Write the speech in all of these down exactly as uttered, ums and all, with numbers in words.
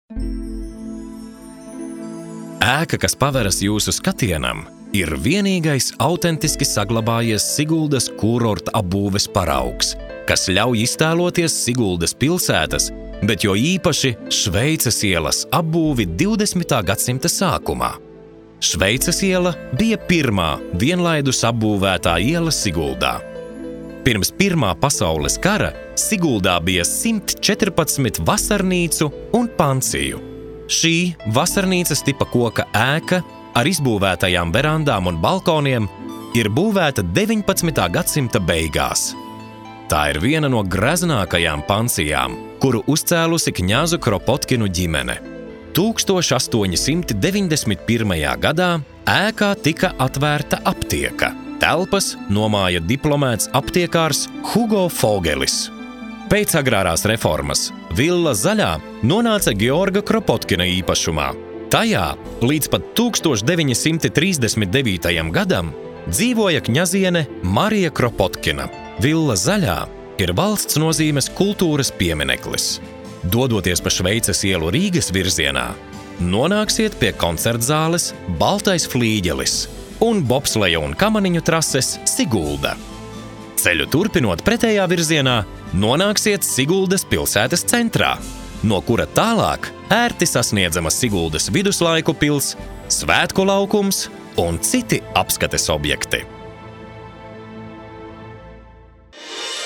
Ēka, kas paveras jūsu skatienam, ir vienīgais autentiski saglabājies Siguldas kurorta apbūves paraugs, kas ļauj iztēloties Siguldas pilsētas, bet jo īpaši Šveices ielas apbūvi divdesmitā gadsimta sākumā. Šveices iela bija pirmā vienlaidus apbūvētā iela Siguldā. Pirms Pirmā pasaules kara Siguldā bija simt četrpadsmit vasarnīcu un pansiju. Šī vasarnīcas tipa koka ēka ar izbūvētajām verandām un balkoniem ir būvēta deviņpadsmitā gadsimta beigās. Tā ir viena no greznākajām pansijām, kuru uzcēlusi Kņazu Kropotkinu ģimene. tūkstoš astoņi simti deviņdesmit pirmajā gadā ēkā tika atvērta aptieka. Telpas nomāja diplomēts aptiekārs Hugo Fogelis. Pēc agrārās reformas Villa Zaļā nonāca Georga Kropotkina īpašumā. Tajā līdz pat tūkstoš deviņi simti trīsdesmit devītajam gadam dzīvoja kņaziene Marija Kropotkina. Villa Zaļā ir valsts nozīmes kultūras piemineklis. Dodoties pa Šveices ielu Rīgas virzienā, nonāksiet pie koncertzāles Baltais flīģelis un bobsleja un kamaniņu trases Sigulda. Ceļu turpinot pretējā virzienā, nonāksiet Siguldas pilsētas centrā, no kura tālāk ērti sasniedzama Siguldas viduslaiku pils, Svētku laukums un citi apskates objekti.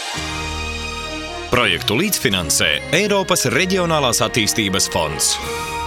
Projektu līdzfinansē Eiropas Reģionālās attīstības fonds.